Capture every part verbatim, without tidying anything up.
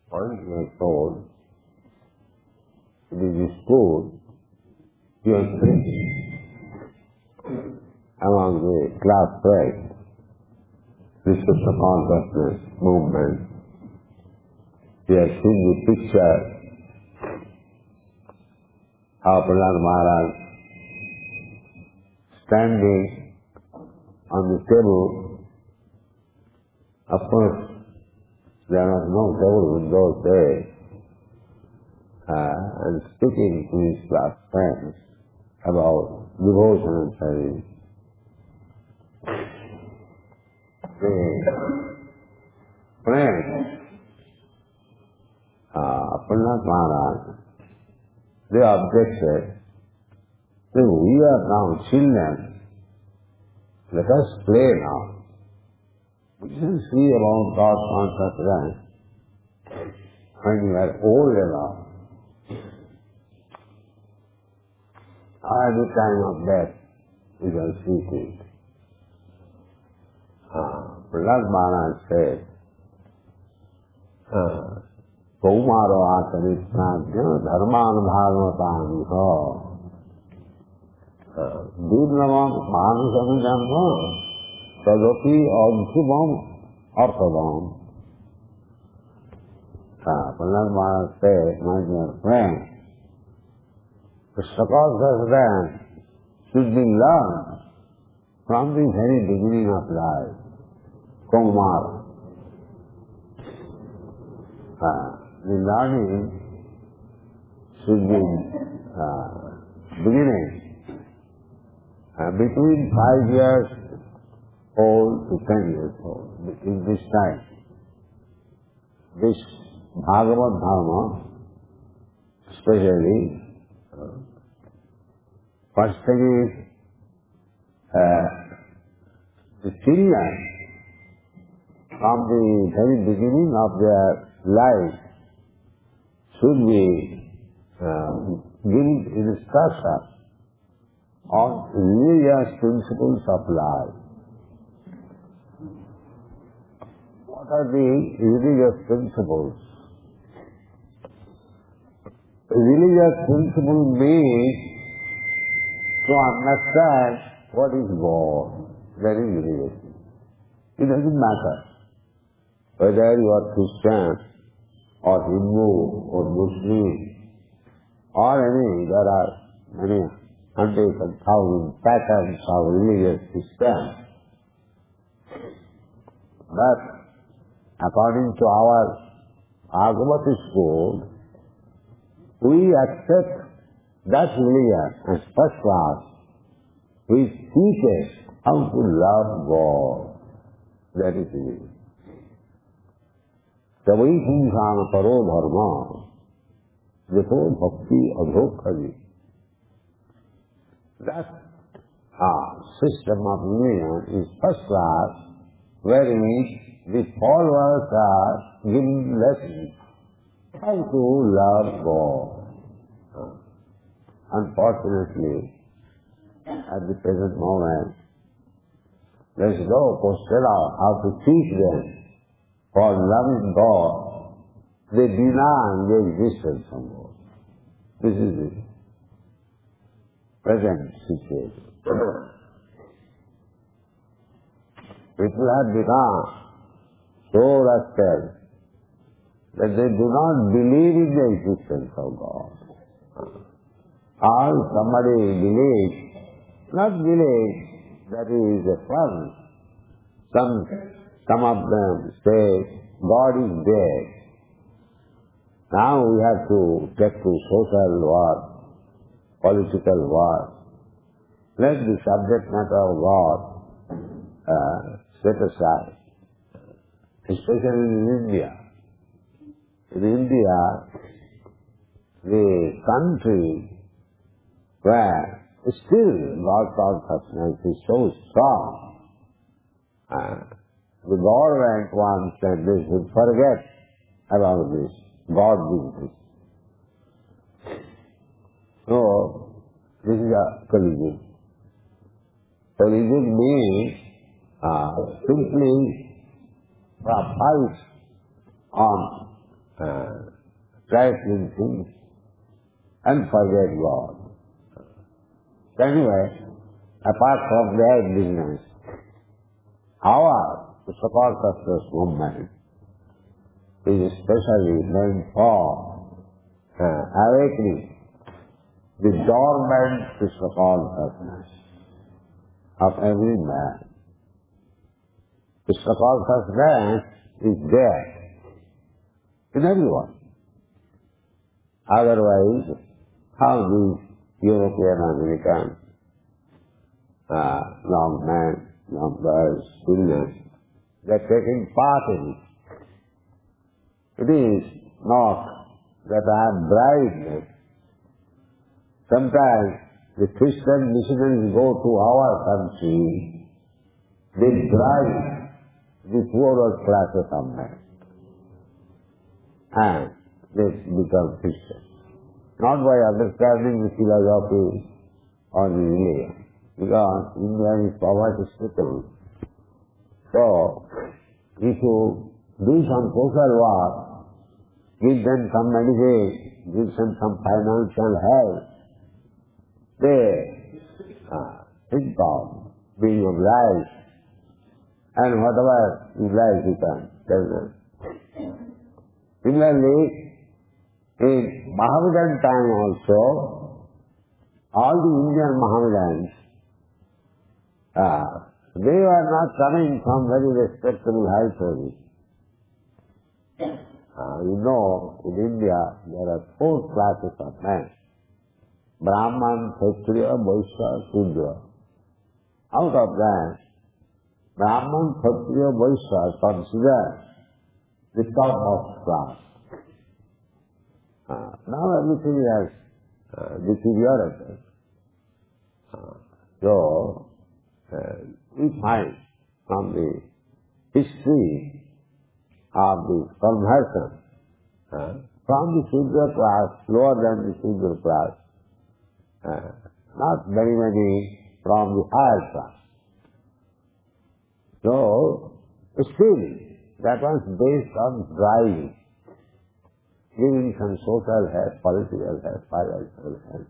Once you are told it is stored, you are among the class right, this is the consciousness movement. We have seen the picture of Prahlad Maharaj standing on the table. Of course, there was no table in those days, uh, and speaking to his class friends about devotion and service. The friends, uh, Prahlad Maharaj, they objected, say, we are now children, let us play now. We can see about God consciousness when you are old enough. At the time of death, we can see it. Uh, Prahlad Maharaj said, Kaumaro Acharitnadya Dharman Bhagavatam Dudnavam Manusamidam Tadapi Adhubam Arthadam. Prahlad Maharaj said, my dear friend, the Sakasasran should be learned from the very beginning of life. Kaumara. Uh, the learning should be uh, beginning uh, between five years old to ten years old. In this time, this Bhagavad Dharma, especially, uh, first thing is uh, the children from the very beginning of their life should be uh, given instruction on religious principles of life. What are the religious principles? Religious principle means to understand what is God. That is religious. It doesn't matter whether you are Christian or Hindu or Muslim or any, there are many hundreds and thousands patterns of religious systems. But according to our Bhagavata school, we accept that religion as first class, which teaches how to love God. That is religion. Savai Hinsana Paro Dharma, Jato Bhakti Adhokhaji. That uh, system of religion is first class, wherein the followers are given lessons how to love God. Uh, unfortunately, at the present moment, there is no postura how to teach them for loving God. They deny the existence of God. This is the present situation. People have become so rascal that they do not believe in the existence of God. Or somebody believes, not believes, that is a fun. Some, some of them say, God is dead. Now we have to get to social war, political war. Let the subject matter of God uh, set aside. Especially in India. In India, the country where still God consciousness is so strong, uh, the government wants that they should forget about this God business. So, this is a Kali-yuga. Kali-yuga means uh, simply a fight on uh, trifling things and forget God. Anyway, apart from their business, our so-called success movement is especially meant for uh, awakening the dormant so-called success of every man. The so-called success is there in everyone. Otherwise, how these European Americans, uh, young men, young girls, children, they're taking part in it. It is not that I am bribing them. Sometimes the Christian missionaries go to our country, they bribe the poorer classes of men, and they become Christians. Not by understanding the philosophy or the religion, because India is poverty-stricken. So, if you do some social work, give them some medicine, give them some financial help, they uh, think of being obliged, and whatever you like you can tell them. Similarly, in Mohammedan time also, all the Indian Mohammedans, uh, they were not coming from very respectable households. Uh, you know, in India there are four classes of men: Brahman, Kshatriya, Vaishya, Shudra. Out of that, Brahman, Kshatriya, Vaishya are considered the topmost class. Uh, now everything has uh, deteriorated. Uh, so, uh, we find from the history of the conversion uh, from the Shudra class, lower than the Shudra class, uh, not very many from the higher class. So, still, that was based on driving, giving some social help, political help, financial help.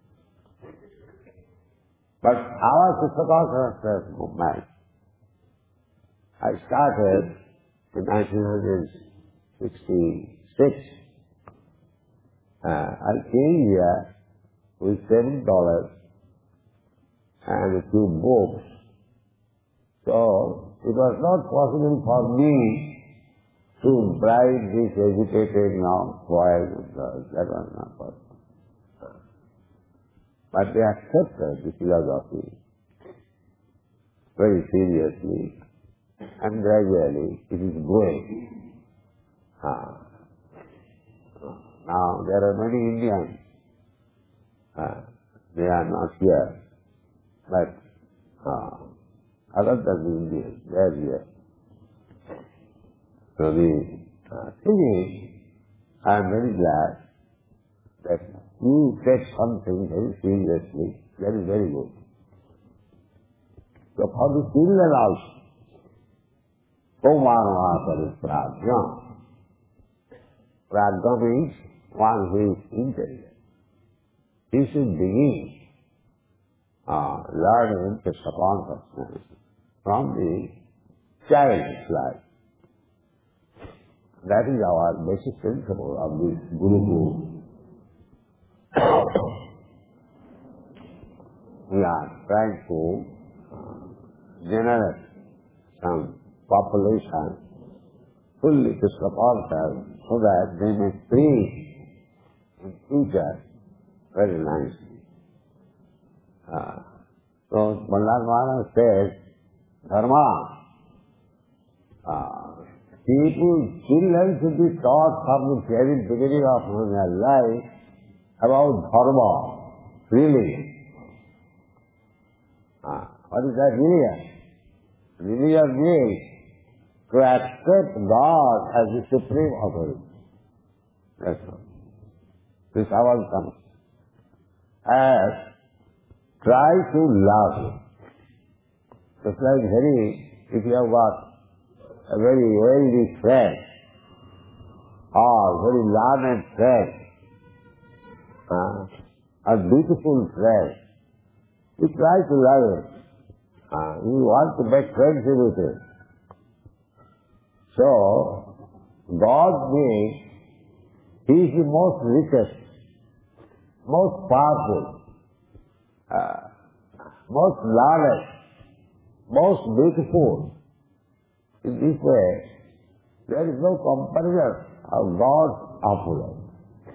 But our Sister movement, I started in nineteen sixty-six. Uh, I came here with seven dollars and a few books. So, it was not possible for me to bribe these educated young boys and girls. That was not possible. But they accepted the philosophy very seriously, and gradually it is growing. Uh, now there are many Indians. Uh, they are not here, but uh, other than the Indians, they are here. So the uh, thing is, I am very glad that you take something very seriously. That is very good. So for the children also, Komarvasa is prajna. Prajna means one who is intelligent. He should begin uh, learning Krishna consciousness from the child's life. That is our basic principle of this Gurukul. We are trying to uh, generate some population fully to support us so that they may preach in future very nicely. Uh, so, Ballabhana says, Dharma, uh, people, children should be taught from the very beginning of their life about dharma, religion. Ah, what is that religion? Religion means to accept God as the supreme authority. That's all. This all comes. And try to love Him. Just like very, if you have got a very wealthy friend or very learned friend, uh, a beautiful friend, you try to love it. Uh, you want to make friendship with it. So, God being, He is the most richest, most powerful, uh, most learned, most beautiful. In this way, there is no comparison of God's opulence.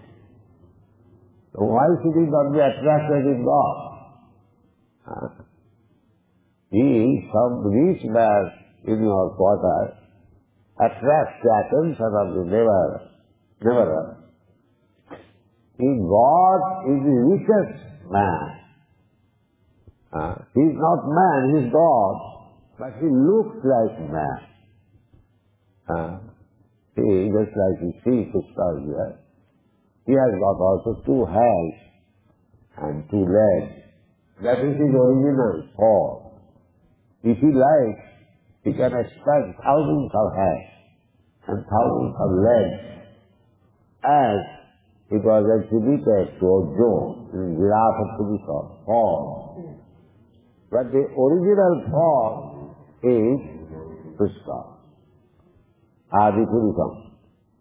So why should he not be attracted in God? Uh, he, some rich man in your quarter, attracts the attention of the neighbor. neighbor. He, God is the richest man. Uh, he is not man, he is God, but he looks like man. Uh, see, just like you see Krishna here, he has got also two hands and two legs. That is his original form. If he likes, he can expand thousands of hands and thousands of legs, as it was exhibited to Arjuna in Virata form. But the original form is Krishna. Adi Purusam.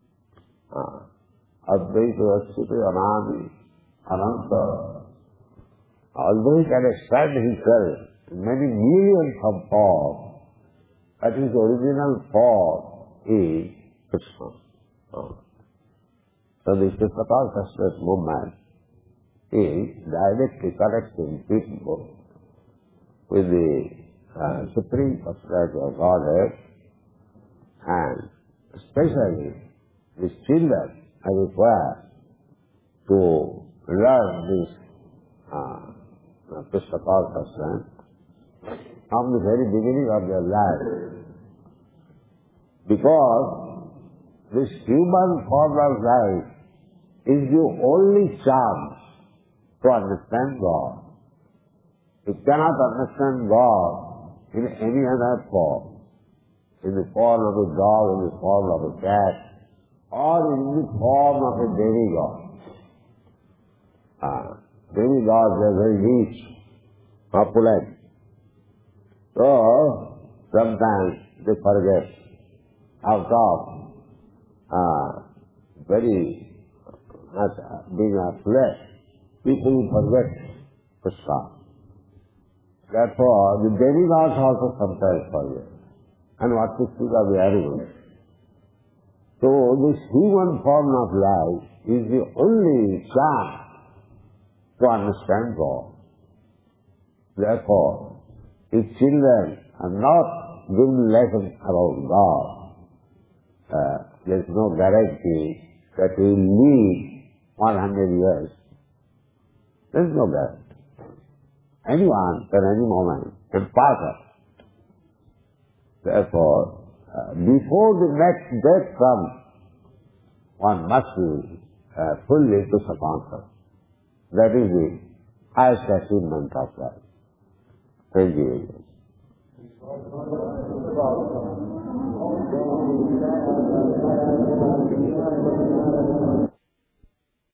Advaita Vasudha Anadi Ananta. Although he can expand himself in many millions of forms, but his original form is Krishna. So the Krishna consciousness movement is directly connecting people with the uh, Supreme Personality of Godhead, and especially the children are required to learn this uh, Krishna consciousness from the very beginning of their life. Because this human form of life is the only chance to understand God. You cannot understand God in any other form. In the form of a dog, in the form of a cat, or in the form of a demigod. Uh, demigods are very rich, opulent. So, sometimes they forget, out of uh, very much being opulent, people forget Krishna. Therefore, the demigods also sometimes forget. And what to speak of the animals. So this human form of life is the only chance to understand God. Therefore, if children are not given lessons about God, uh, there is no guarantee that we will live one hundred years. There is no guarantee. Anyone at any moment can pass us. Therefore, uh, before the next death comes, one must be uh, fully Krishna conscious. That is the highest achievement of life. Thank you.